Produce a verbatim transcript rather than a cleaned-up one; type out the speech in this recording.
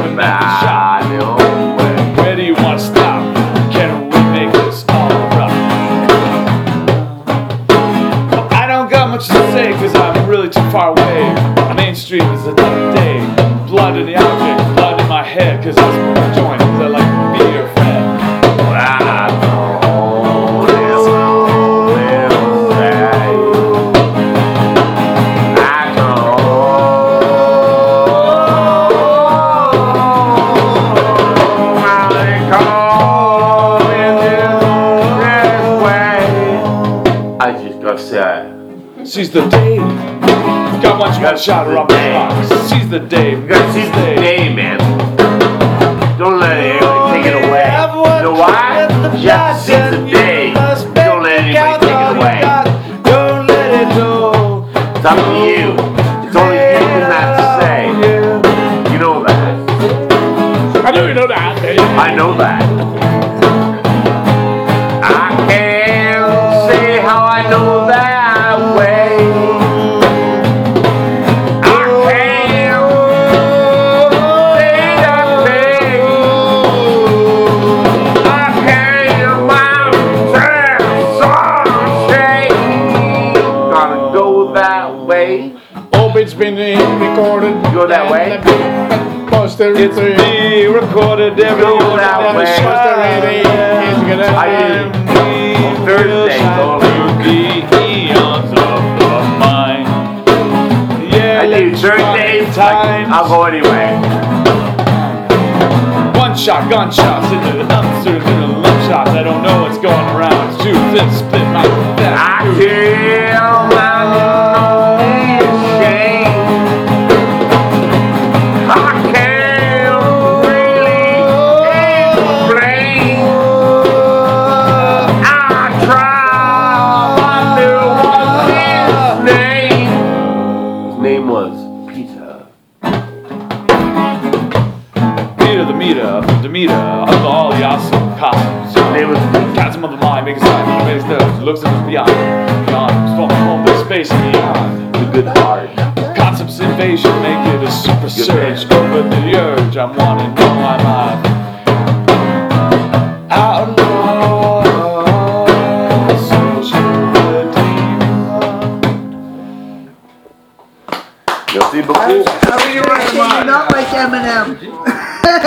make the shot. Where do you want to stop? Can we make this all right? I don't got much to say cause I'm really too far away. Main Street is another day. Blood in the object, blood in my head cause I smoke a joint cause I like to be your friend. Well, I know this little say. I know how they call it this way. I just gotta say, she's the Dave. Got one one shot her up the box. She's the Dave. You gotta seize the day, man. Don't let anybody take it away. You know why? You have to seize the day. Don't let anybody take it away. Don't let it go. It's up to you. It's only you can that to say. You know that. I know you know that. I know that. I can't say how I know that way. It's been recorded. Go that way. Poster. It's be recorded every Go that way. I did Thursday. The eons of the mind. Yeah, I do Thursday. I'll go anyway. One shot, gunshots into the unsers, into the love shots. I don't know what's going around. It's too thin, split my back. I feel my Demeter of all the awesome costumes. Name was Chasm of the mind, make a sign when it makes those. Looks at us beyond, beyond, from home, big space and beyond. The good heart. Concepts invasion, make it a super good surge. Man. Over the urge, I'm wanting, know I'm out. Outlaw, social demon. Merci beaucoup. How are you, Russian? You're not like Eminem.